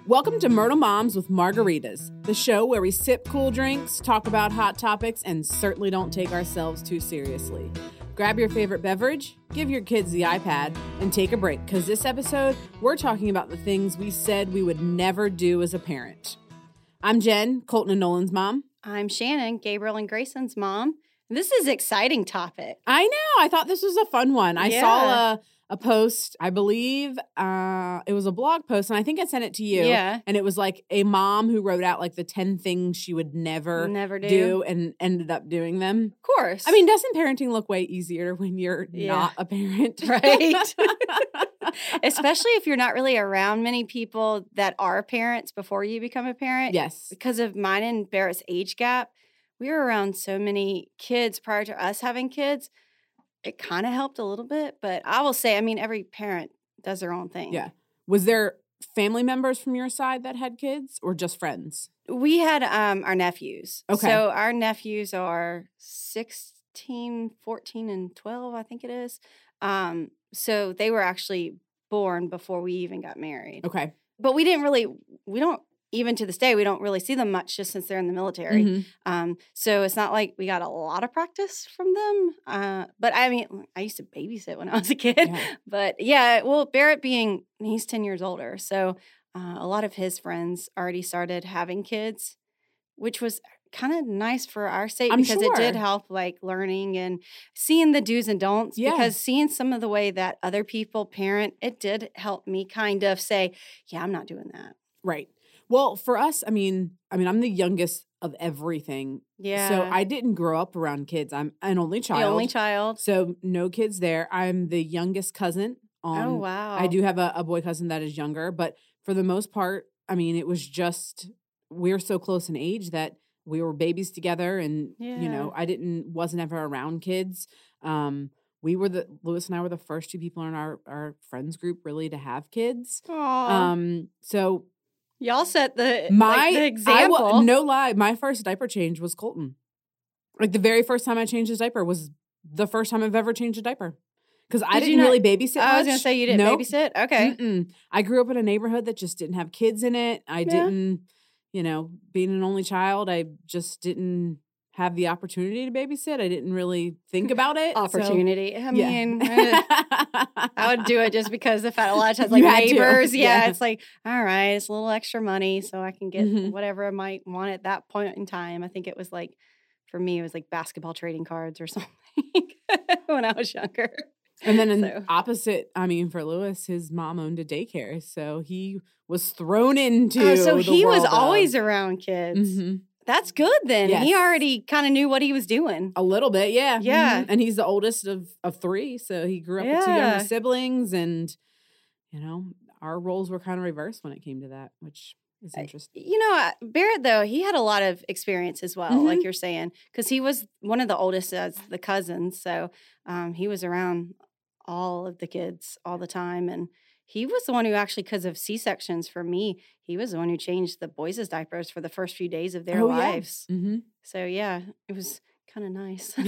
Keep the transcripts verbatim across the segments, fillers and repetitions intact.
Welcome to Myrtle Moms with Margaritas, the show where we sip cool drinks, talk about hot topics, and certainly don't take ourselves too seriously. Grab your favorite beverage, give your kids the iPad, and take a break, because this episode, we're talking about the things we said we would never do as a parent. I'm Jen, Colton and Nolan's mom. I'm Shannon, Gabriel and Grayson's mom. This is an exciting topic. I know. I thought this was a fun one. I Yeah. saw a, a post, I believe uh, it was a blog post, and I think I sent it to you. Yeah. And it was like a mom who wrote out like the ten things she would never, Never do. do and ended up doing them. Of course. I mean, doesn't parenting look way easier when you're Yeah. not a parent? Right. Especially if you're not really around many people that are parents before you become a parent. Yes. Because of mine and Barrett's age gap, we were around so many kids prior to us having kids. It kind of helped a little bit, but I will say, I mean, every parent does their own thing. Yeah. Was there family members from your side that had kids or just friends? We had um, our nephews. Okay. So our nephews are sixteen, fourteen, and twelve, I think it is. Um, so they were actually born before we even got married. Okay. But we didn't really, we don't, even to this day, we don't really see them much just since they're in the military. Mhm. Um, so it's not like we got a lot of practice from them. Uh, but I mean, I used to babysit when I was a kid. Yeah. But yeah, well, Barrett being, he's ten years older. So uh, a lot of his friends already started having kids, which was kind of nice for our sake I'm because it did sure. help like learning and seeing the do's and don'ts. Yeah. Because seeing some of the way that other people parent, it did help me kind of say, yeah, I'm not doing that. Right. Well, for us, I mean, I mean, I'm the youngest of everything. Yeah. So I didn't grow up around kids. I'm an only child. The only child. So no kids there. I'm the youngest cousin. Um, Oh, wow. I do have a, a boy cousin that is younger, but for the most part, I mean, it was just, we're so close in age that we were babies together, and, you know, Yeah. I didn't, wasn't ever around kids. Um, we were the, Lewis and I were the first two people in our, our friends group really to have kids. Aw. Um, so Y'all set the, my, like, the I example. wa- no lie, my first diaper change was Colton. Like the very first time I changed his diaper was the first time I've ever changed a diaper. Because I Did you didn't not- really babysit I was going much. to say you didn't Nope. babysit? Okay. Mm-mm. I grew up in a neighborhood that just didn't have kids in it. I Yeah. didn't, you know, being an only child, I just didn't have the opportunity to babysit. I didn't really think about it. so- Opportunity. I yeah. mean, eh, I would do it just because if I, a lot of times like You had to, neighbors, yeah, yeah. it's like, all right, it's a little extra money so I can get Mhm. whatever I might want at that point in time. I think it was like, for me, it was like basketball trading cards or something when I was younger. And then in So- opposite, I mean, for Lewis, his mom owned a daycare. So he was thrown into Oh, so the he was world of- always around kids. Mhm. That's good then. He Yes. already kind of knew what he was doing. A little bit, yeah. Yeah. Mhm. And he's the oldest of, of three. So he grew up with two Yeah. younger siblings. And, you know, our roles were kind of reversed when it came to that, which is interesting. You know, uh, Barrett, though, he had a lot of experience as well, like Mhm. you're saying, because he was one of the oldest as the cousins. So um, he was around all of the kids all the time. And he was the one who actually, because of C-sections for me, he was the one who changed the boys' diapers for the first few days of their Oh, yeah. lives. Mm-hmm. So, yeah, it was kind of nice.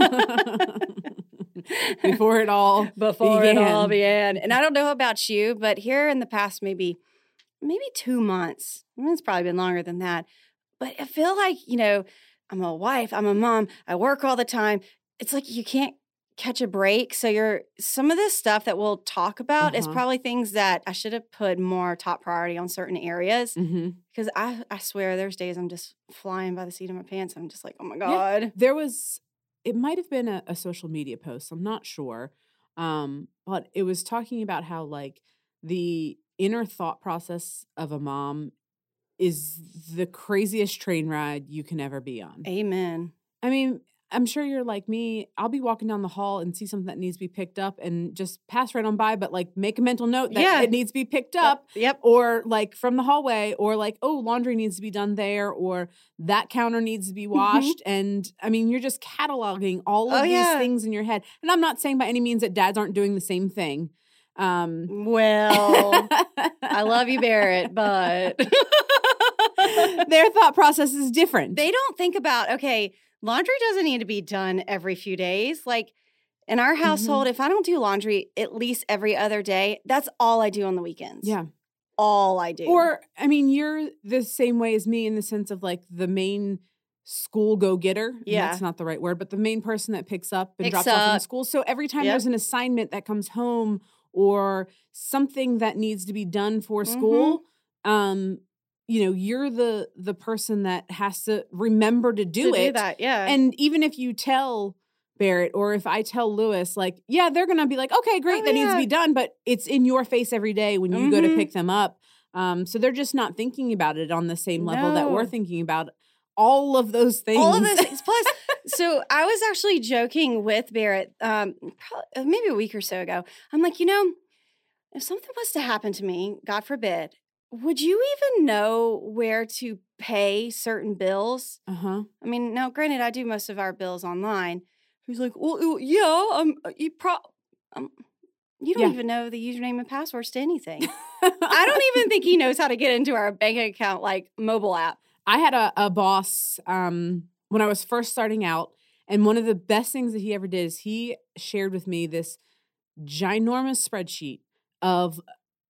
Before it all Before it all began. began. And I don't know about you, but here in the past maybe maybe two months, I mean, it's probably been longer than that. But I feel like, you know, I'm a wife, I'm a mom, I work all the time. It's like you can't catch a break. So you're some of this stuff that we'll talk about is Uh-huh. probably things that I should have put more top priority on certain areas. Mm-hmm. Because I, I swear there's days I'm just flying by the seat of my pants. I'm just like, oh my Yeah. God. There was, it might have been a, a social media post. I'm not sure. Um, but it was talking about how like the inner thought process of a mom is the craziest train ride you can ever be on. Amen. I mean, I'm sure you're like me. I'll be walking down the hall and see something that needs to be picked up and just pass right on by, but like make a mental note that Yeah. it needs to be picked up. Yep. Or like from the hallway, or like, oh, laundry needs to be done there, or that counter needs to be washed. And I mean, you're just cataloging all of Oh, these yeah. things in your head. And I'm not saying by any means that dads aren't doing the same thing. Um, Well, I love you, Barrett, but their thought process is different. they don't think about, okay, laundry doesn't need to be done every few days. Like in our household, if I don't do laundry at least every other day, that's all I do on the weekends. yeah. all I do. Or, I mean, you're the same way as me in the sense of like the main school go-getter. And Yeah. that's not the right word, but the main person that picks up and Picks drops off in up. school. So every time Yep. there's an assignment that comes home or something that needs to be done for school, um, you know, you're the the person that has to remember to do to it. do that, yeah. And even if you tell Barrett or if I tell Lewis, like, yeah, they're going to be like, okay, great, Oh, that needs to yeah. be done. But it's in your face every day when you go to Mhm. pick them up. Um, so they're just not thinking about it on the same level that we're No. thinking about all of those things. All of those things. Plus, so I was actually joking with Barrett um, probably, maybe a week or so ago. I'm like, you know, if something was to happen to me, God forbid, would you even know where to pay certain bills? Uh-huh. I mean, now, granted, I do most of our bills online. He's like, well, uh, yeah, um, you pro- um, you don't Yeah. even know the username and passwords to anything. I don't even think he knows how to get into our bank account, like mobile app. I had a, a boss um, when I was first starting out, and one of the best things that he ever did is he shared with me this ginormous spreadsheet of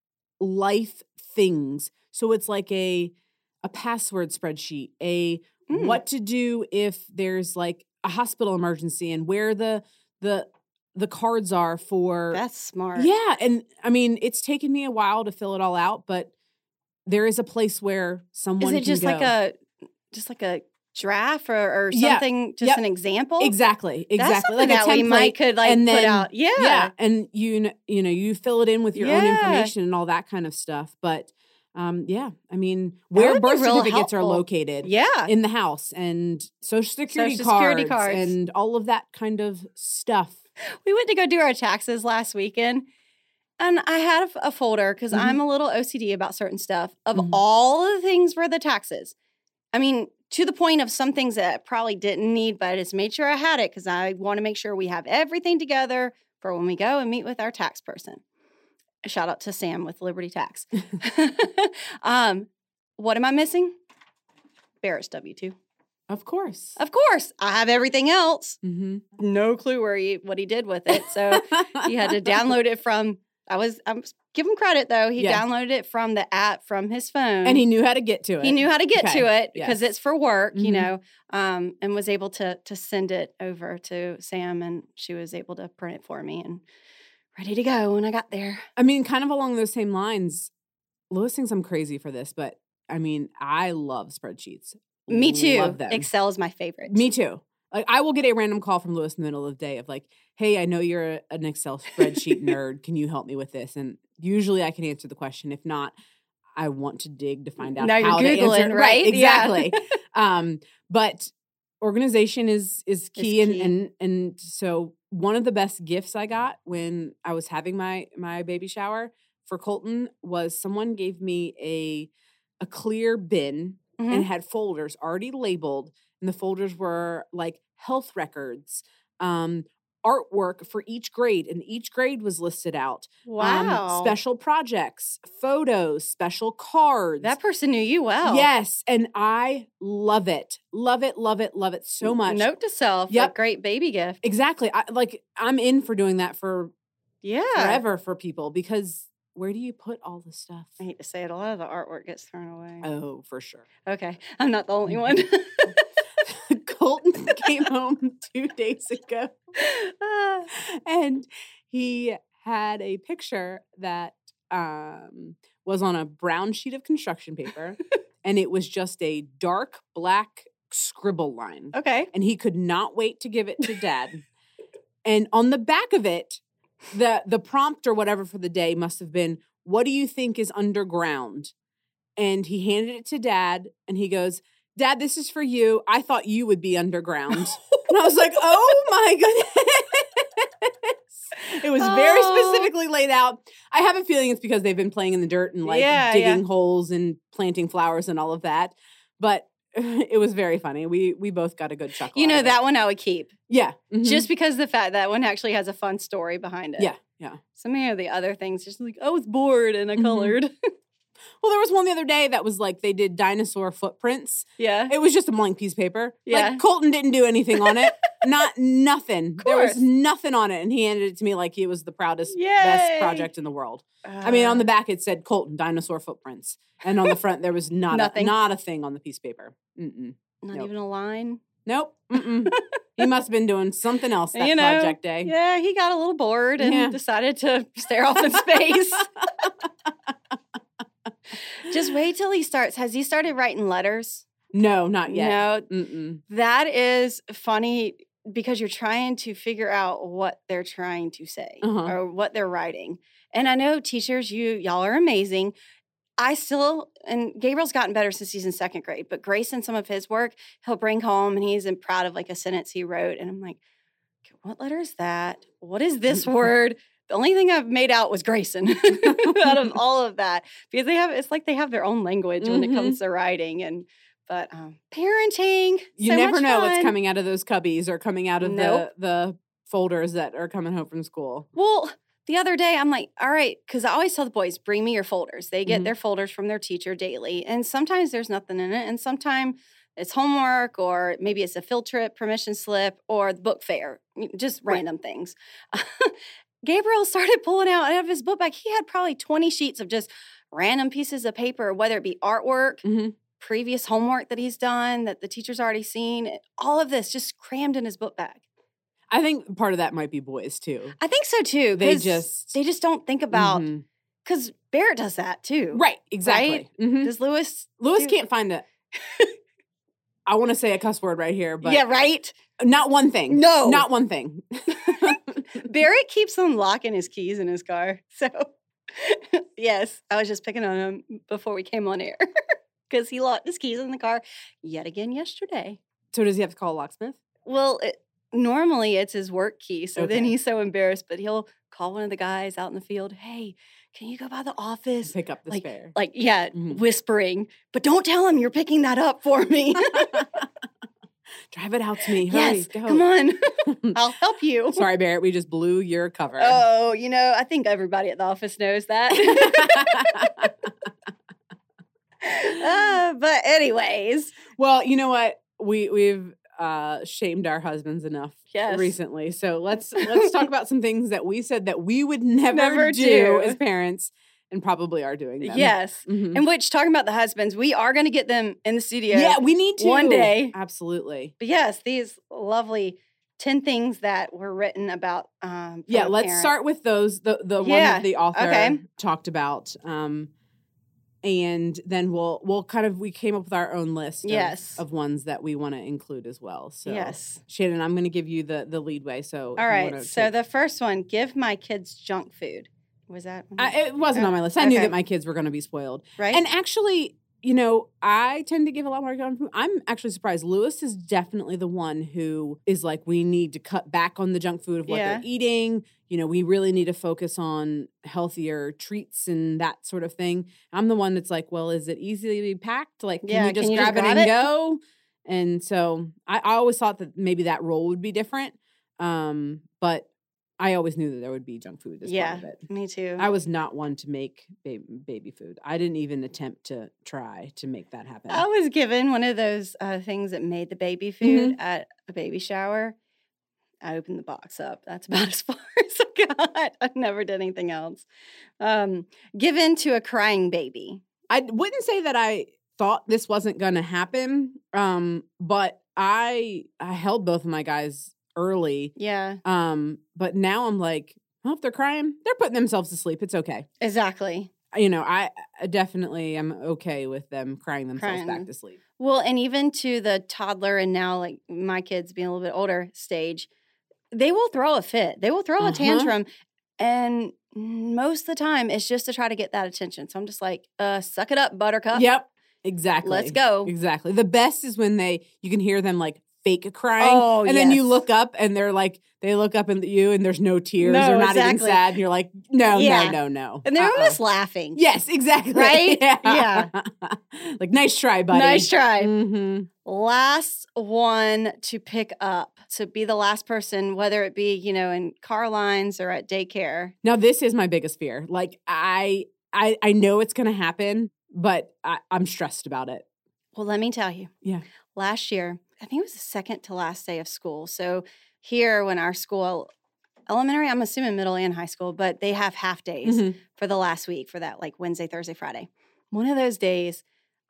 life things. So it's like a a password spreadsheet, a Mm. what to do if there's like a hospital emergency and where the the the cards are for That's smart. Yeah, and I mean, it's taken me a while to fill it all out, but there is a place where someone Is it can just like go. a just like a draft or, or Yeah. something? Just Yep. an example? Exactly, That's exactly. something Like a that we might template, could like and put then- out. Yeah. Yeah, and you kn- you know you fill it in with your own Yeah. information and all that kind of stuff. But um, yeah, I mean, That where would be birth real certificates are helpful. located Yeah. in the house and social security, Social security cards, cards. and all of that kind of stuff. We went to go do our taxes last weekend. And I had a, f- a folder because Mhm. I'm a little O C D about certain stuff of Mhm. all the things for the taxes. I mean, to the point of some things that I probably didn't need, but I just made sure I had it because I want to make sure we have everything together for when we go and meet with our tax person. A shout out to Sam with Liberty Tax. um, what am I missing? Barrett's W two. Of course. Of course, I have everything else. Mm-hmm. No clue where he what he did with it. So he had to download it from. I was I'm give him credit though. He Yeah. downloaded it from the app from his phone, And he knew how to get to it. he knew how to get Okay. to it because Yes. it's for work, you Mhm. know, um, and was able to to send it over to Sam, and she was able to print it for me and ready to go when I got there. I mean, kind of along those same lines, Lewis thinks I'm crazy for this, but I mean, I love spreadsheets. Me too. Love them. Excel is my favorite. Me too. Like, I will get a random call from Lewis in the middle of the day of like, hey, I know you're a, an Excel spreadsheet nerd. Can you help me with this? And usually I can answer the question. If not, I want to dig to find out Now you're how to Googling, answer. right? Yeah. Exactly. um, but organization is is key, key. And, and and so one of the best gifts I got when I was having my my baby shower for Colton was someone gave me a a clear bin Mhm. and had folders already labeled, and the folders were like health records, um, artwork for each grade, and each grade was listed out. Wow. Um, special projects, photos, special cards. That person knew you well. Yes, and I love it, love it, love it, love it so much. Note to self. Yep. Yep. Great baby gift. Exactly. I, like I'm in for doing that for Yeah. forever for people because where do you put all the stuff? I hate to say it. A lot of the artwork gets thrown away. Oh, for sure. Okay. I'm not the only Mhm. one. Colton came home two days ago. Ah. And he had a picture that um, was on a brown sheet of construction paper, and it was just a dark black scribble line. Okay. And he could not wait to give it to Dad. And on the back of it, the the prompt or whatever for the day must have been, "What do you think is underground?" And he handed it to Dad, and he goes, "Dad, this is for you. I thought you would be underground." And I was like, oh my goodness. It was very Oh. specifically laid out. I have a feeling it's because they've been playing in the dirt and like Yeah, digging yeah. holes and planting flowers and all of that. But it was very funny. We we both got a good chuckle. You out know, of it. that one I would keep Yeah. mhm. just because the fact that one actually has a fun story behind it. yeah, yeah. So many of the other things, just like, I was bored and I Mhm. colored. Well, there was one the other day that was like they did dinosaur footprints. Yeah. It was just a blank piece of paper. Yeah. Like Colton didn't do anything on it. Not nothing. There was course. nothing on it. And he handed it to me like it was the proudest, Yay. best project in the world. Uh, I mean, on the back it said Colton dinosaur footprints. And on the front there was not, Nothing. a, not a thing on the piece of paper. Mm-mm. Not Nope. even a line. Nope. Mm-mm. He must have been doing something else that You know, project day. Yeah, he got a little bored and Yeah. decided to stare off in space. Just wait till he starts. Has he started writing letters? No, not yet. No, Mm-mm. that is funny because you're trying to figure out what they're trying to say Uh-huh. or what they're writing. And I know teachers, you y'all are amazing. I still, and Gabriel's gotten better since he's in second grade, but Grayson, some of his work, he'll bring home and he's proud of like a sentence he wrote. And I'm like, okay, what letter is that? What is this word? The only thing I've made out was Grayson out of all of that because they have, it's like they have their own language when Mhm. it comes to writing. And, but um, parenting, You so never much know what's fun. coming out of those cubbies or coming out of Nope. the, the folders that are coming home from school. Well, the other day, I'm like, all right, because I always tell the boys, bring me your folders. They get Mhm. their folders from their teacher daily. And sometimes there's nothing in it. And sometimes it's homework or maybe it's a field trip, permission slip, or the book fair, just Right. random things. Gabriel started pulling out out of his book bag. He had probably twenty sheets of just random pieces of paper, whether it be artwork, Mm-hmm. previous homework that he's done, that the teacher's already seen, all of this just crammed in his book bag. I think part of that might be boys too. I think so too. They 'cause just they just don't think about Mhm. because Barrett does that too. right, exactly. Mhm. Does Lewis? Lewis do- can't find it. I want to say a cuss word right here, but yeah, right. not one thing. No. not one thing. Barrett keeps on locking his keys in his car. So, yes, I was just picking on him before we came on air because he locked his keys in the car yet again yesterday. So does he have to call a locksmith? Well, it, normally it's his work key. So then Okay. he's so embarrassed, but he'll call one of the guys out in the field. Hey, can you go by the office? Pick up the Like- spare. Like, yeah, Mhm. whispering, but don't tell him you're picking that up for me. Drive it out to me. Hurry, yes, go. come on. I'll help you. Sorry, Barrett. We just blew your cover. Oh, you know, I think everybody at the office knows that. uh, but anyways, Well, you know what? We we've uh, shamed our husbands enough Yes. recently. So let's let's talk about some things that we said that we would never, Never do, do. as parents, and probably are doing them. yes. Mhm. And which, talking about the husbands, we are going to get them in the studio. Yeah, we need to one day. Absolutely. But yes, these lovely ten things that were written about. Um, Yeah, from a let's parent. start with those. The the one Yeah, that the author okay. talked about. Um, and then we'll we'll kind of we came up with our own list of, Yes. of ones that we want to include as well. So Yes. Shannon, I'm going to give you the the lead way. So if All you right. wanna So take- the first one, give my kids junk food. Was that one? I, it wasn't Oh, on my list. I knew okay. that my kids were going to be spoiled. right? And actually, you know, I tend to give a lot more junk food. I'm actually surprised. Lewis is definitely the one who is like, we need to cut back on the junk food of what Yeah. they're eating. You know, we really need to focus on healthier treats and that sort of thing. I'm the one that's like, well, is it easily packed? Like, can Yeah, we just can you just grab it grab and it? go? And so I, I always thought that maybe that role would be different. Um, but I always knew that there would be junk food as yeah, part of it. me too. I was not one to make ba- baby food. I didn't even attempt to try to make that happen. I was given one of those uh, things that made the baby food at a baby shower. I opened the box up. That's about as far as I got. I never did anything else. Um, given to a crying baby. I wouldn't say that I thought this wasn't going to happen, um, but I I held both of my guys early. Yeah, Um, but now I'm like, well, if they're crying, they're putting themselves to sleep. It's okay. exactly. You know, I, I definitely am okay with them crying themselves Crying. back to sleep. Well, and even to the toddler and now like my kids being a little bit older stage, they will throw a fit. They will throw Uh-huh. a tantrum. And most of the time it's just to try to get that attention. So I'm just like, uh, suck it up, buttercup. Yep, exactly. Let's go. Exactly. The best is when they you can hear them like fake crying, Oh, and then you yes. look up and they're like they look up at you and there's no tears No, or not even exactly. sad, and you're like, no, Yeah. no, no, no, And they're Uh-uh. almost laughing. yes, exactly, Right? Yeah, like nice try, buddy. Nice try. hmm Last one to pick up, to be the last person, whether it be, you know, in car lines or at daycare. Now this is my biggest fear. Like I, I, I know it's gonna happen. but I, I'm stressed about it. Well, let me tell you. Yeah. Last year, I think it was the second to last day of school. So here, when our school, elementary, I'm assuming middle and high school, but they have half days Mhm. for the last week for that, like Wednesday, Thursday, Friday. One of those days,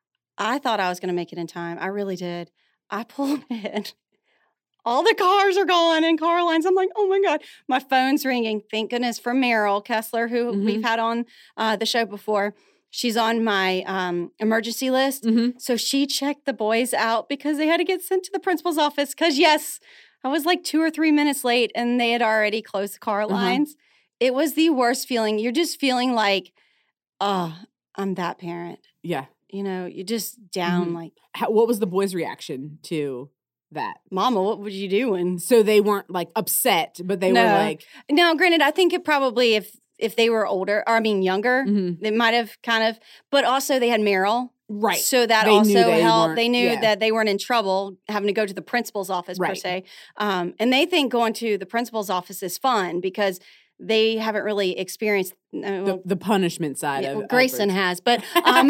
I thought I was going to make it in time. I really did. I pulled in. All the cars are gone and car lines. I'm like, oh my God. My phone's ringing. Thank goodness for Meryl Kessler, who Mhm. we've had on uh, the show before. She's on my um, emergency list. Mhm. So she checked the boys out because they had to get sent to the principal's office. Because, yes, I was like two or three minutes late and they had already closed the car Uh-huh. lines. It was the worst feeling. You're just feeling like, oh, I'm that parent. Yeah. You know, you're just down Mhm. like, How, what was the boys' reaction to that? Mama, what would you do? And So they weren't like upset, but they No. were like, now, granted, I think it probably if if they were older, or I mean younger, mhm. they might have kind of, but also they had Meryl. Right. So that They knew also they helped. weren't- They knew yeah. that they weren't in trouble having to go to the principal's office per Right. se. Um, and they think going to the principal's office is fun because they haven't really experienced. Uh, the, well, the punishment side yeah, of well, of Grayson it. has, but um,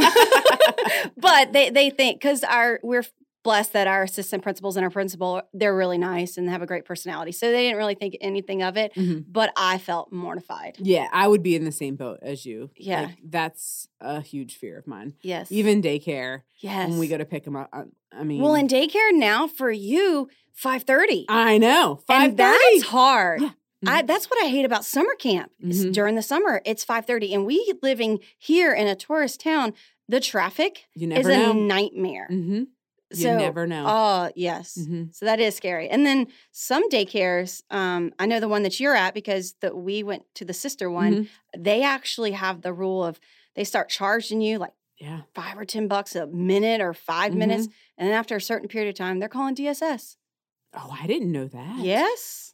but they they think because our we're blessed that our assistant principals and our principal, they're really nice and have a great personality. So they didn't really think anything of it. Mhm. But I felt mortified. Yeah, I would be in the same boat as you. Yeah. Like, that's a huge fear of mine. Yes. Even daycare, yes. when we go to pick them up. I, I mean, Well, in daycare now for you, five thirty. I know. five And thirty. that's hard. Yeah. I, that's what I hate about summer camp. is Mhm. During the summer, it's five thirty. And we living here in a tourist town, the traffic You is never a know. nightmare. Mm-hmm. You So, never know. Oh, yes. Mhm. So that is scary. And then some daycares, um, I know the one that you're at because the, we went to the sister one, Mhm. they actually have the rule of they start charging you like Yeah. five or ten bucks a minute or 5 Mhm. minutes. And then after a certain period of time, they're calling D S S. Oh, I didn't know that. Yes.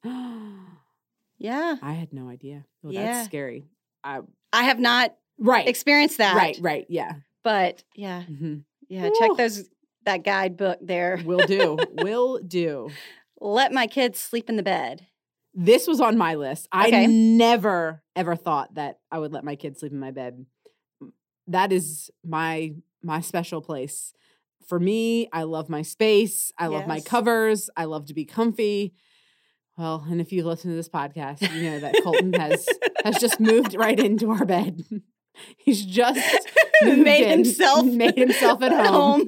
Yeah. I had no idea. Oh, Yeah. that's scary. I I have not right. experienced that. Right. Right. Yeah. But yeah. hmm Yeah. Woo. Check those that guidebook there. Will do. Will do. Let my kids sleep in the bed. This was on my list. I Okay. never ever thought that I would let my kids sleep in my bed. That is my my special place. For me, I love my space. I love my Yes. covers. I love to be comfy. Well, and if you listen to this podcast, you know that Colton has has just moved right into our bed. He's just moved Made in, himself made himself at home.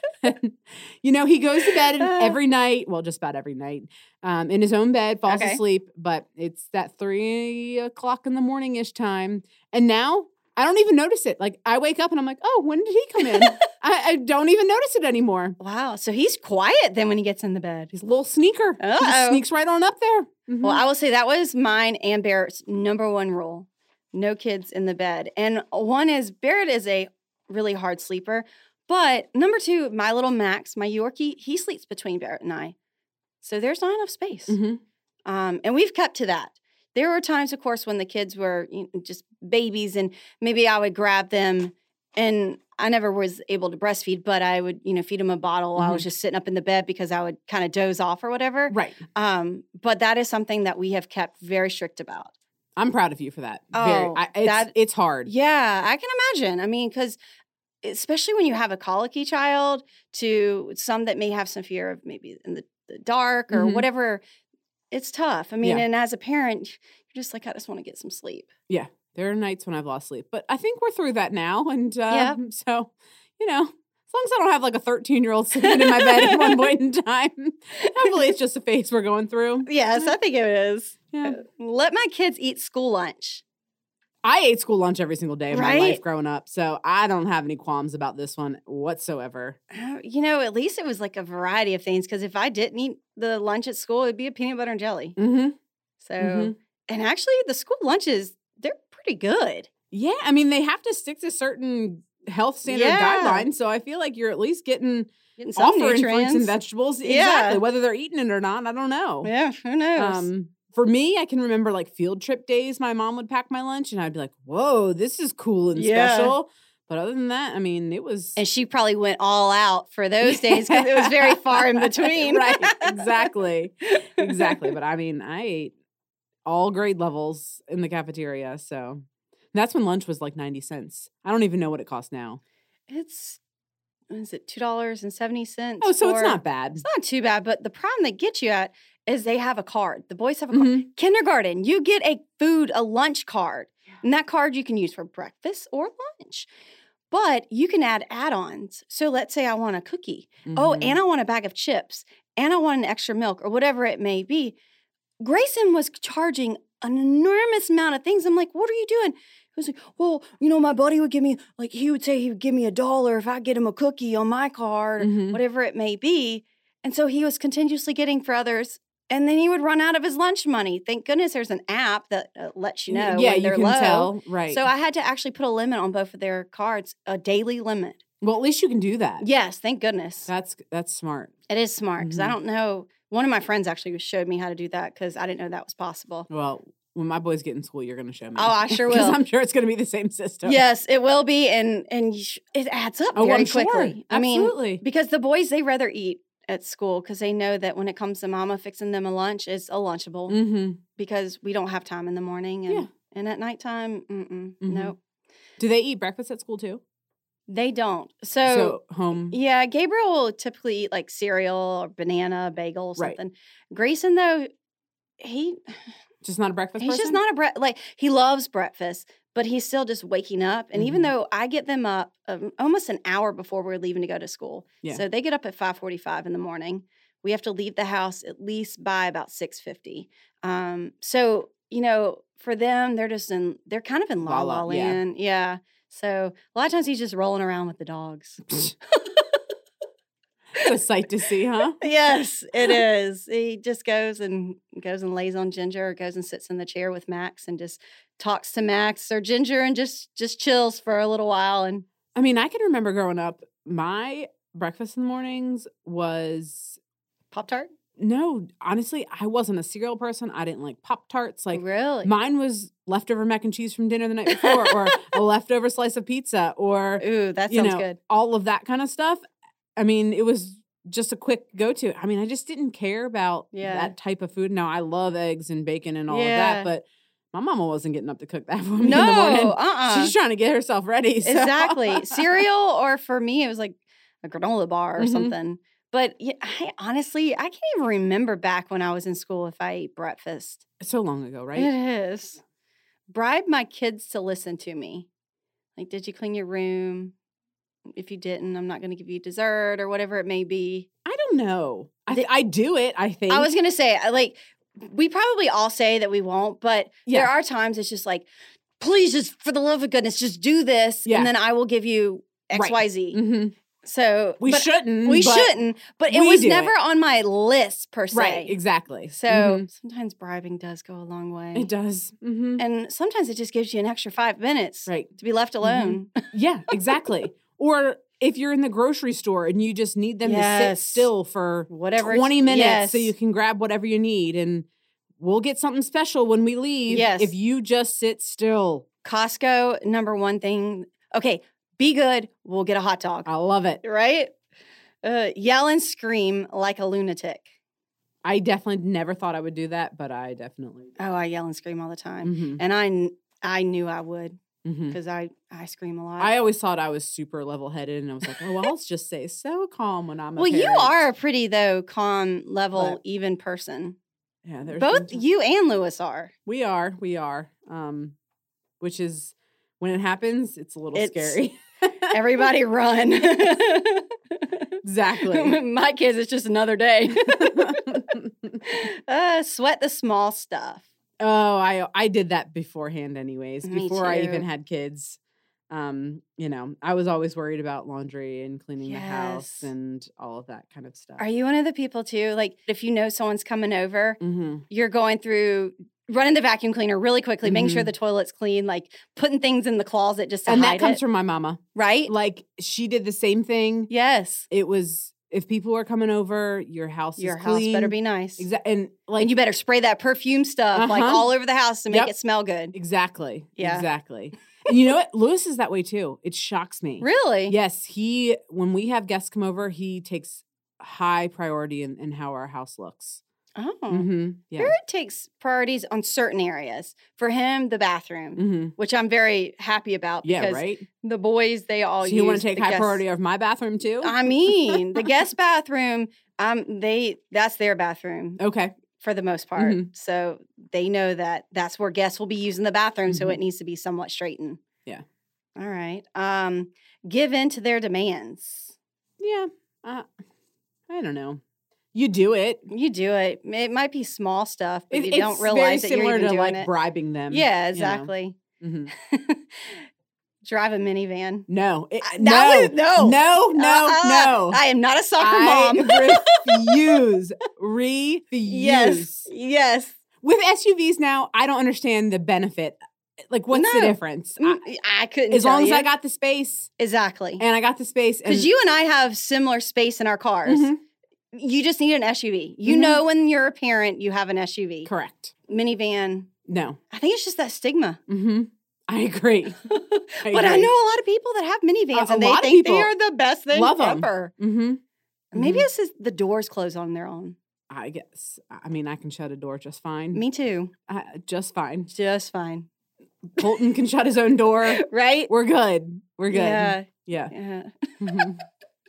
You know, he goes to bed Uh. every night. Well, just about every night, um, in his own bed, falls Okay. asleep. But it's that three o'clock in the morning ish time, and now I don't even notice it. Like I wake up and I'm like, oh, when did he come in? I, I don't even notice it anymore. Wow. So he's quiet then when he gets in the bed. He's a little sneaker. He just Uh-oh. sneaks right on up there. Mhm. Well, I will say that was mine and Barrett's number one rule. No kids in the bed. And one is Barrett is a really hard sleeper. But number two, my little Max, my Yorkie, he sleeps between Barrett and I. So there's not enough space. Mhm. Um, and we've kept to that. There were times, of course, when the kids were you know, just babies and maybe I would grab them and I never was able to breastfeed, but I would, you know, feed them a bottle while I was just sitting up in the bed because I would kind of doze off or whatever. Right. Um, but that is something that we have kept very strict about. I'm proud of you for that. Oh, Very. I, it's, that- it's hard. Yeah, I can imagine. I mean, because especially when you have a colicky child to some that may have some fear of maybe in the, the dark or Mhm. whatever, it's tough. I mean, Yeah. and as a parent, you're just like, I just want to get some sleep. Yeah. There are nights when I've lost sleep, but I think we're through that now. And uh, Yeah. so, you know, as long as I don't have like a thirteen year old sleeping in my bed at one point in time, hopefully it's just a phase we're going through. Yes, I think it is. Yeah. Let my kids eat school lunch. I ate school lunch every single day of my Right? life growing up. So I don't have any qualms about this one whatsoever. Uh, You know, at least it was like a variety of things because if I didn't eat the lunch at school, it'd be a peanut butter and jelly. Mm-hmm. So, Mhm. and actually, the school lunches, they're pretty good. Yeah. I mean, they have to stick to certain health standard Yeah. guidelines. So I feel like you're at least getting Getting some offering fruits nutrients. and vegetables. Yeah. Exactly. Whether they're eating it or not, I don't know. Yeah, who knows? Um, for me, I can remember like field trip days. My mom would pack my lunch, and I'd be like, "Whoa, this is cool and Yeah. special." But other than that, I mean, it was and she probably went all out for those days because it was very far in between. right, exactly, exactly. But I mean, I ate all grade levels in the cafeteria, so that's when lunch was like ninety cents. I don't even know what it costs now. It's, what is it, two dollars and seventy cents? Oh, so it's for- not bad. It's not too bad, but the problem they get you at is they have a card. The boys have a card. Mhm. Kindergarten, you get a food, a lunch card. And that card you can use for breakfast or lunch. But you can add add-ons. So let's say I want a cookie. Oh, Mhm. and I want a bag of chips. And I want an extra milk or whatever it may be. Grayson was charging an enormous amount of things. I'm like, what are you doing? He was like, well, you know, my buddy would give me, like, he would say he would give me a dollar if I get him a cookie on my card, Mhm. whatever it may be. And so he was continuously getting for others. And then he would run out of his lunch money. Thank goodness there's an app that uh, lets you know yeah, when you they're can low. tell. Right. So I had to actually put a limit on both of their cards, a daily limit. well, at least you can do that. Yes, thank goodness. That's that's smart. It is smart because I Mhm. don't know. One of my friends actually showed me how to do that because I didn't know that was possible. Well, when my boys get in school, you're going to show me. Oh, I sure Because will. I'm sure it's going to be the same system. Yes, it will be, and and you sh- it adds up Oh, very I'm sure. quickly. I mean, Absolutely. because the boys they rather eat at school because they know that when it comes to mama fixing them a lunch, it's a Lunchable Mm-hmm. because we don't have time in the morning and Yeah. and at nighttime, mm-mm, Mhm. no, Do they eat breakfast at school too? they don't. So. So home. Yeah, Gabriel will typically eat like cereal or banana, bagel, or Right. something. Grayson, though, he Just not a breakfast he's person? just not a bre- like he loves breakfast, but he's still just waking up. And even Mhm. though I get them up um, almost an hour before we're leaving to go to school, Yeah. so they get up at five forty-five in the morning. We have to leave the house at least by about six fifty. Um, so you know, for them, they're just in they're kind of in la La la la, yeah. land, yeah. So a lot of times he's just rolling around with the dogs. It's a sight to see, huh? Yes, it is. He just goes and goes and lays on Ginger, or goes and sits in the chair with Max and just talks to Max or Ginger and just just chills for a little while. And I mean, I can remember growing up, my breakfast in the mornings was Pop Tart, no, honestly, I wasn't a cereal person. I didn't like Pop Tarts. Like really? mine was leftover mac and cheese from dinner the night before, or a leftover slice of pizza, or Ooh, that you sounds know, good. all of that kind of stuff. I mean, it was just a quick go-to. I mean, I just didn't care about Yeah. that type of food. Now, I love eggs and bacon and all Yeah. of that, but my mama wasn't getting up to cook that for me No, in the morning. uh-uh. She's trying to get herself ready. so- Exactly. Cereal, or for me, it was like a granola bar or Mhm. something. But yeah, I honestly, I can't even remember back when I was in school if I ate breakfast. so long ago, right? It is. Bribe my kids to listen to me. Like, did you clean your room? If you didn't, I'm not going to give you dessert or whatever it may be. I don't know. I, The- th- I do it, I think. I was going to say, I- like, we probably all say that we won't, but Yeah. there are times it's just like, please, just for the love of goodness, just do this, Yeah. and then I will give you X, Right. Y, Z. Mhm. So We but shouldn't. we but- shouldn't, but it we was do never it. on my list per se. Right, exactly. So Mhm. sometimes bribing does go a long way. It does. hmm And sometimes it just gives you an extra five minutes Right. to be left alone. Yeah, exactly. Or if you're in the grocery store and you just need them to Yes. sit still for Whatever it's- twenty minutes so yes. you can grab whatever you need, and we'll get something special when we leave Yes. if you just sit still. Costco, number one thing. Okay, be good. We'll get a hot dog. I love it. Right? Uh, yell and scream like a lunatic. I definitely never thought I would do that, but I definitely Oh, I yell and scream all the time. hmm And I, kn- I knew I would hmm because I, I scream a lot. I always thought I was super level headed, and I was like, oh, well, I'll just say so calm when I'm a well, you parent. are a pretty, though, calm, level, But- even person. Yeah, there's Both been you and Lewis are. We are, we are. Um, which is when it happens, it's a little It's- scary. Everybody run. Exactly. My kids, it's just another day. uh, sweat the small stuff. Oh, I I did that beforehand, anyways. Me Before I even too. had kids, um, you know, I was always worried about laundry and cleaning the house Yes. and all of that kind of stuff. Are you one of the people too? Like, if you know someone's coming over, Mm-hmm. you're going through running the vacuum cleaner really quickly, making sure Mhm. the toilet's clean, like putting things in the closet just to And hide that comes it, from my mama. right? Like she did the same thing. Yes, It was if people are coming over, your house your is house clean. better be nice, Exa- and like and you better spray that perfume stuff like Uh-huh. all over the house to make Yep. it smell good. exactly, Yeah. exactly. And you know what? Lewis is that way too. It shocks me. Really? Yes, he when we have guests come over, he takes high priority in, in how our house looks. Oh. Mm-hmm. Yeah. Barrett takes priorities on certain areas. For him, the bathroom, Mm-hmm. which I'm very happy about Yeah, because right? the boys, they all So use you want to take the high guest- priority of my bathroom too? I mean, the guest bathroom, um, they that's their bathroom Okay. for the most part. Mhm. So they know that that's where guests will be using the bathroom, so Mhm. it needs to be somewhat straightened. Yeah. All right. Um, give in to their demands. Yeah. Uh, I don't know. You do it. You do it. It might be small stuff, but It- you don't it's realize that very you're similar even to doing like it. bribing them. Yeah, exactly. hmm Drive a minivan. No. It, Uh, no. that was- no. No. No. Uh-uh. No. I am not a soccer I mom. refuse. Refuse. Yes. Yes. With S U Vs now, I don't understand the benefit. Like, what's the No. difference? Mm, I- I couldn't as tell long as you. I got the space Exactly. and I got the space. Because you and I have similar space in our cars. Mhm. You just need an S U V. You Mhm. know when you're a parent, you have an S U V. Correct. Minivan. No. I think it's just that stigma. hmm I agree. but I know agree. a lot of people that have minivans A- a and they lot of think they people are the best thing love 'em. ever. hmm Maybe Mhm. it's just the doors close on their own. I guess. I mean, I can shut a door just fine. Me too. Uh, just fine. Just fine. Colton can shut his own door. Right? We're good. We're good. Yeah. Yeah. Yeah. Mhm.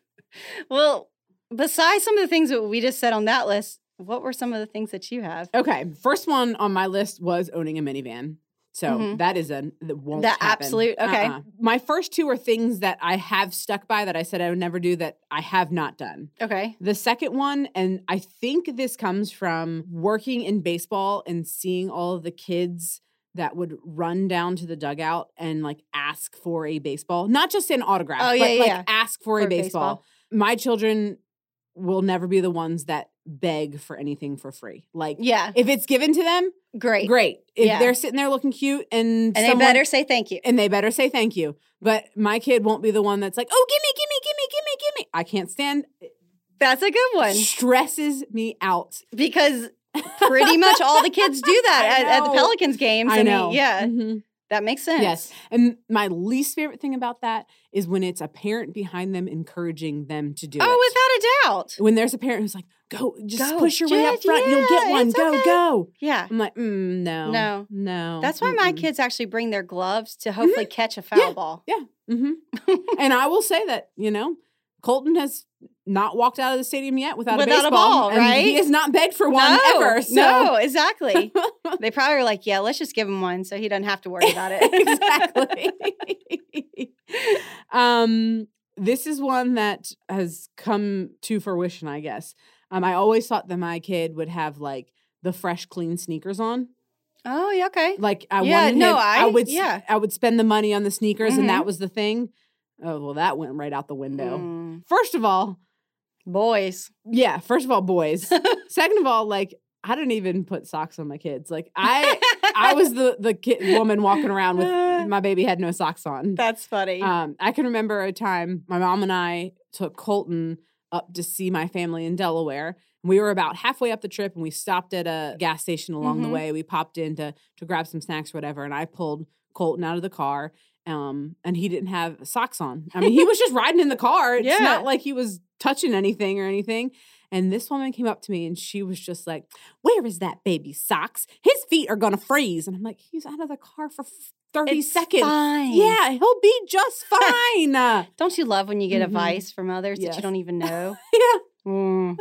Well, besides some of the things that we just said on that list, what were some of the things that you have? Okay. First one on my list was owning a minivan. So Mhm. that is a that won't That happen. absolute- okay. Uh-uh. My first two are things that I have stuck by that I said I would never do that I have not done. Okay. The second one, and I think this comes from working in baseball and seeing all of the kids that would run down to the dugout and like ask for a baseball, not just an autograph, Oh, but yeah, yeah, like yeah. ask for, For a baseball. baseball. My children will never be the ones that beg for anything for free. Like, Yeah. if it's given to them, Great. great. If Yeah. they're sitting there looking cute and And they someone- better say thank you. and they better say thank you. But my kid won't be the one that's like, oh, gimme, gimme, gimme, gimme, gimme. I can't stand. That's a good one. Stresses me out. Because pretty much all the kids do that I at, at the know. Pelicans games. I mean, know. yeah. Mhm. That makes sense. Yes. And my least favorite thing about that is when it's a parent behind them encouraging them to do Oh, it. without a doubt. When there's a parent who's like, go, just Go. push your way up Just- front. You'll get yeah, one. it's Go, okay. go. Yeah. I'm like, mm, no. No. No. That's why my mm-mm. kids actually bring their gloves to hopefully catch a foul Yeah. ball. Yeah. hmm and I will say that, you know, Colton has not walked out of the stadium yet without, Without a a baseball. ball, and right? He has not begged for one no, ever. So. No, exactly. They probably were like, yeah, let's just give him one so he doesn't have to worry about it. exactly. um, this is one that has come to fruition, I guess. Um, I always thought that my kid would have like the fresh, clean sneakers on. Oh, yeah, okay. Like I Yeah, wanted no, him, I- would, s- yeah. I would spend the money on the sneakers, Mhm. and that was the thing. Oh well, that went right out the window. Mm, First of all, boys. yeah. First of all, boys. Second of all, like I didn't even put socks on my kids. Like I, I was the the kid, woman walking around with my baby had no socks on. That's funny. Um, I can remember a time my mom and I took Colton up to see my family in Delaware. We were about halfway up the trip, and we stopped at a gas station along the Mhm. way. We popped in to to grab some snacks, or whatever, and I pulled Colton out of the car. Um, and he didn't have socks on. I mean, he was just riding in the car. It's Yeah. not like he was touching anything or anything. And this woman came up to me and she was just like, where is that baby's socks? His feet are going to freeze. And I'm like, he's out of the car for thirty It's seconds. fine. Yeah, he'll be just fine. Uh, Don't you love when you get Mhm. advice from others that Yes. you don't even know? yeah. Mm.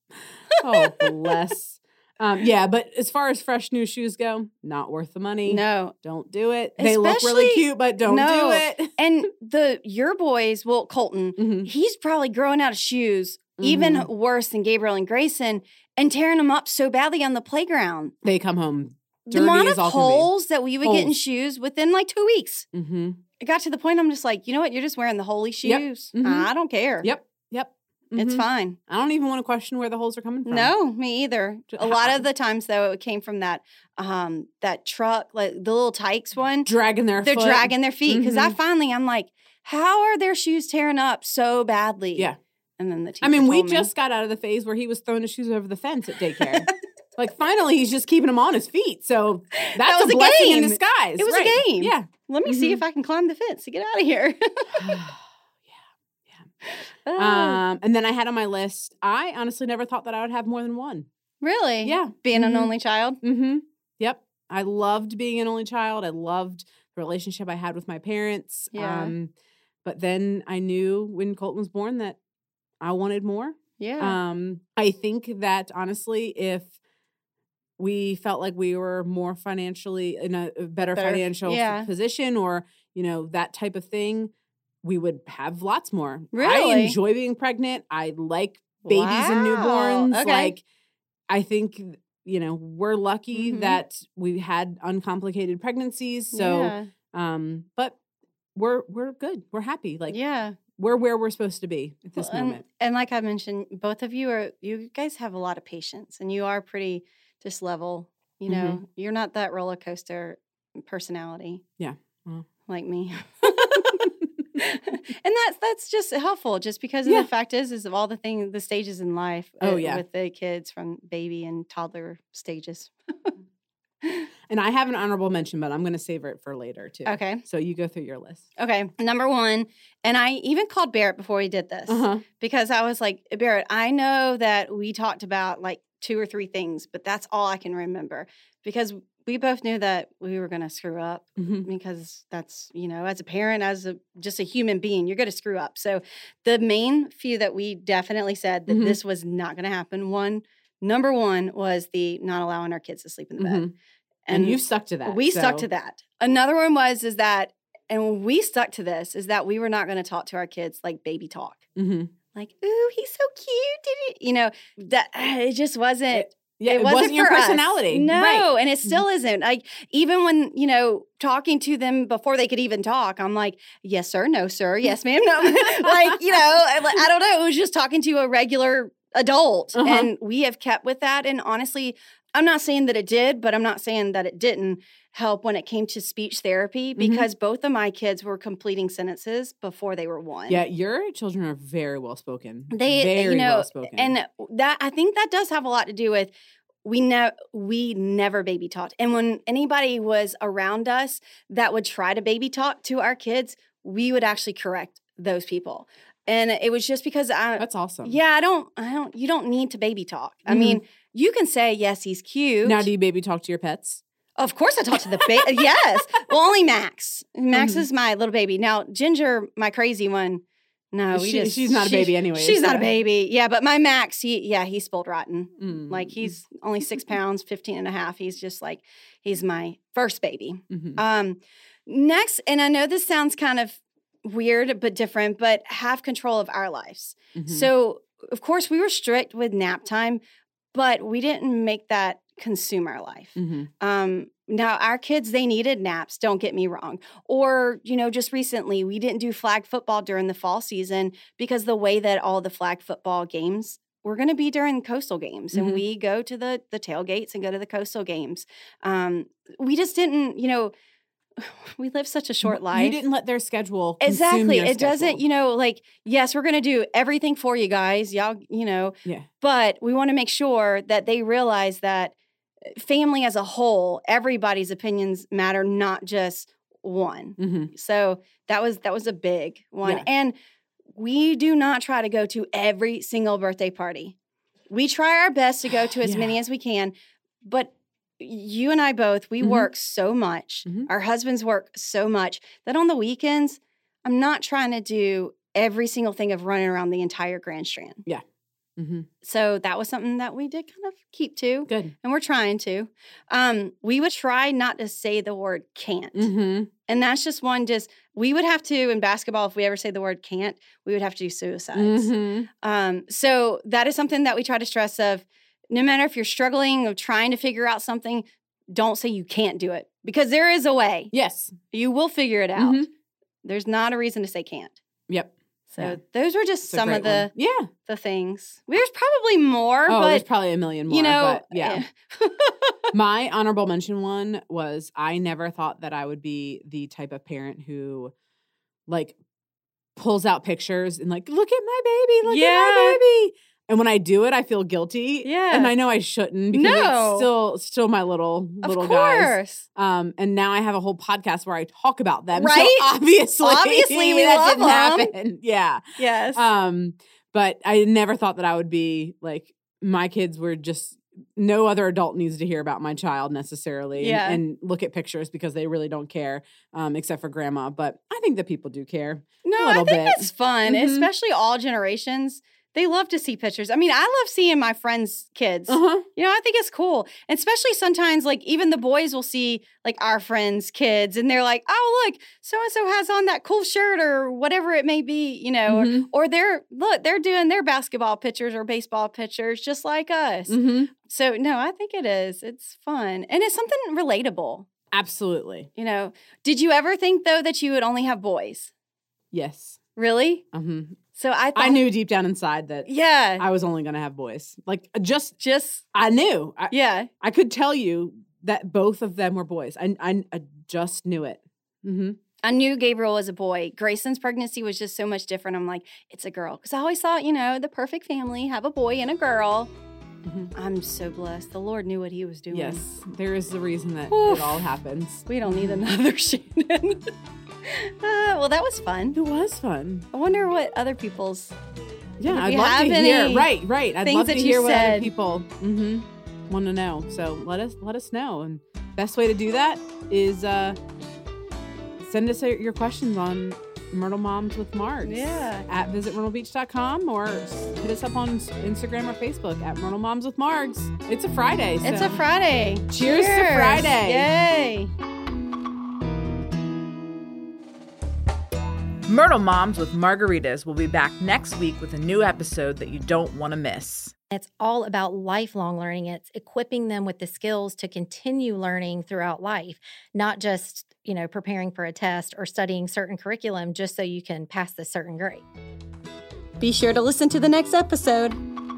Oh, bless. Um, yeah, but as far as fresh new shoes go, not worth the money. No. Don't do it. They look really Especially- cute, but don't no. do it. And the your boys, well, Colton, Mhm. he's probably growing out of shoes even worse than Gabriel and Grayson and tearing them up so badly on the playground. They come home The dirty amount as of all can be. holes that we would get in Holes. shoes within like two weeks. Mm-hmm. It got to the point I'm just like, you know what? You're just wearing the holy Yep. shoes. Mhm. I don't care. Yep. Yep. It's Mhm. fine. I don't even want to question where the holes are coming from. No, me either. Ju- A lot how- of the times though, it came from that um that truck, like the little Tykes one. Dragging their They're foot. dragging their feet because I Mhm. finally I'm like, how are their shoes tearing up so badly? Yeah. And then the teacher I mean, we told me. just got out of the phase where he was throwing his shoes over the fence at daycare. Like, finally, he's just keeping them on his feet. So that's was a a blessing in game. disguise. It was a right. game. Yeah. Let me see Mhm. if I can climb the fence to get out of here. Um, and then I had on my list, I honestly never thought that I would have more than one. Really? Yeah. Being Mhm. an only child? Mm-hmm. Yep. I loved being an only child. I loved the relationship I had with my parents. Yeah. Um, but then I knew when Colton was born that I wanted more. Yeah. Um, I think that honestly, if we felt like we were more financially in a a better, Better f- financial f- yeah. position or, you know, that type of thing, we would have lots more. I Really? enjoy being pregnant. I like babies and Wow. newborns. Okay. Like, I think, you know, we're lucky Mhm. that we had uncomplicated pregnancies. So, yeah. um, but we're we're good. We're happy. Like, yeah. we're where we're supposed to be at this Well, and, moment. and like I mentioned, both of you are, you guys have a lot of patience and you are pretty just level. You know, Mhm. you're not that roller coaster personality Yeah. Well. like me. And that's that's just helpful just because of Yeah. the fact is is of all the things the stages in life Oh, uh, yeah. with the kids from baby and toddler stages. And I have an honorable mention, but I'm going to save it for later too. Okay. So you go through your list. Okay. Number one, and I even called Barrett before we did this Uh-huh. because I was like, Barrett, I know that we talked about like two or three things, but that's all I can remember because we both knew that we were going to screw up hmm because that's, you know, as a parent, as a just a human being, you're going to screw up. So the main few that we definitely said that Mhm. this was not going to happen. One, number one was the not allowing our kids to sleep in the bed. Mhm. And, you've stuck to that. We stuck so- to that. Another one was is that, and we stuck to this, is that we were not going to talk to our kids like baby talk. Mhm. Like, ooh, he's so cute. Did it? You know, that it just wasn't. Yeah, it, wasn't, your for us. personality. No, Right. and it still isn't. Like, even when, you know, talking to them before they could even talk, I'm like, yes, sir, no, sir, yes, ma'am, no. Like, you know, I, I don't know. It was just talking to a regular adult. Uh-huh. And we have kept with that. And honestly, I'm not saying that it did, but I'm not saying that it didn't help when it came to speech therapy because both of my kids were completing sentences before they were one. Yeah, your children are very well spoken. They, very you know, well spoken. and that I think that does have a lot to do with we ne- we never baby talked. And when anybody was around us that would try to baby talk to our kids, we would actually correct those people. And it was just because I That's awesome. Yeah, I don't I don't you don't need to baby talk. I Mhm. mean, you can say yes, he's cute. Now, do you baby talk to your pets? Of course I talk to the baby. Yes. Well, only Max. Max Mhm. is my little baby. Now, Ginger, my crazy one, no, we She- just she's not a she- baby anyway, She's not a so- baby. Yeah, but my Max, he yeah, he's spoiled rotten. Mm. Like he's only six pounds, fifteen and a half. He's just like, he's my first baby. Mhm. Um, next, and I know this sounds kind of weird but different, but have control of our lives. Mhm. So, of course, we were strict with nap time, but we didn't make that consume our life. Mhm. Um, now, our kids, they needed naps, don't get me wrong. Or, you know, just recently, we didn't do flag football during the fall season because the way that all the flag football games were going to be during coastal games. Mhm. And we go to the the tailgates and go to the coastal games. Um, we just didn't, you know, we live such a short life. You didn't let their schedule consume Exactly. your It doesn't, schedule. you know, like, yes, we're going to do everything for you guys. Y'all, you know, Yeah. but we want to make sure that they realize that family as a whole, everybody's opinions matter, not just one. Mhm. So that was that was a big one. Yeah. And we do not try to go to every single birthday party. We try our best to go to as Yeah. many as we can, but you and I both, we Mhm. work so much. Mhm. Our husbands work so much that on the weekends, I'm not trying to do every single thing of running around the entire Grand Strand. Mhm. So that was something that we did kind of keep to, Good. and we're trying to. Um, we would try not to say the word can't. Mhm. And that's just one, just, we would have to, in basketball, if we ever say the word can't, we would have to do suicides. Mhm. Um, so that is something that we try to stress of, no matter if you're struggling or trying to figure out something, don't say you can't do it because there is a way. Yes. You will figure it out. Mhm. There's not a reason to say can't. Yep. So Yeah. those were just It's a some of great the, one. Yeah. the things. There's probably more, Oh, there's but probably a million more. you know, but yeah. My honorable mention one was I never thought that I would be the type of parent who like pulls out pictures and like, look at my baby, look Yeah. at my baby. And when I do it, I feel guilty. Yeah. And I know I shouldn't because No. it's still still my little of little guys. course. Um, and now I have a whole podcast where I talk about them. Right? So obviously, Obviously, we that love didn't them. happen. Yeah. Yes. Um, but I never thought that I would be like my kids were just no other adult needs to hear about my child necessarily Yeah. and, and look at pictures because they really don't care, um, except for grandma. But I think that people do care. No, a I little think bit. it's fun, Mhm. especially all generations. They love to see pictures. I mean, I love seeing my friends' kids. Uh-huh. You know, I think it's cool. And especially sometimes, like, even the boys will see, like, our friends' kids, and they're like, oh, look, so-and-so has on that cool shirt or whatever it may be, you know, Mhm. or, or they're, look, they're doing their basketball pictures or baseball pictures just like us. Mm-hmm. So, no, I think it is. It's fun. And it's something relatable, Absolutely. you know. Did you ever think, though, that you would only have boys? Yes. Really? Mm-hmm. So I thought, I knew deep down inside that Yeah. I was only going to have boys. Like, just, just, I knew. I, yeah. I could tell you that both of them were boys. I, I, I just knew it. Mm-hmm. I knew Gabriel was a boy. Grayson's pregnancy was just so much different. I'm like, it's a girl. Because I always thought, you know, the perfect family, have a boy and a girl. Mm-hmm. I'm so blessed. The Lord knew what he was doing. Yes, there is the reason that Oof. it all happens. We don't need another Shannon. uh, well, that was fun. It was fun. I wonder what other people's... Yeah, If I'd you love have to hear. any Right, right. I'd things love to that you hear what other said. people mm-hmm, want to know. So let us let us know. And best way to do that is uh, send us your questions on Myrtle Moms with Margs. Yeah. At visit myrtle beach dot com or hit us up on Instagram or Facebook at Myrtle Moms with Margs. It's a Friday. It's so a Friday. Cheers to Friday. Yay. Myrtle Moms with Margaritas will be back next week with a new episode that you don't want to miss. It's all about lifelong learning. It's equipping them with the skills to continue learning throughout life, not just, you know, preparing for a test or studying certain curriculum just so you can pass this certain grade. Be sure to listen to the next episode.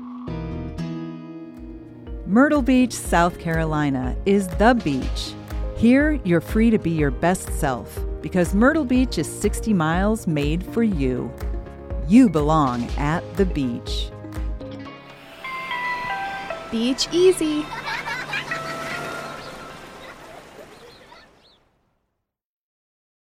Myrtle Beach, South Carolina is the beach. Here, you're free to be your best self because Myrtle Beach is sixty miles made for you. You belong at the beach. Beach easy.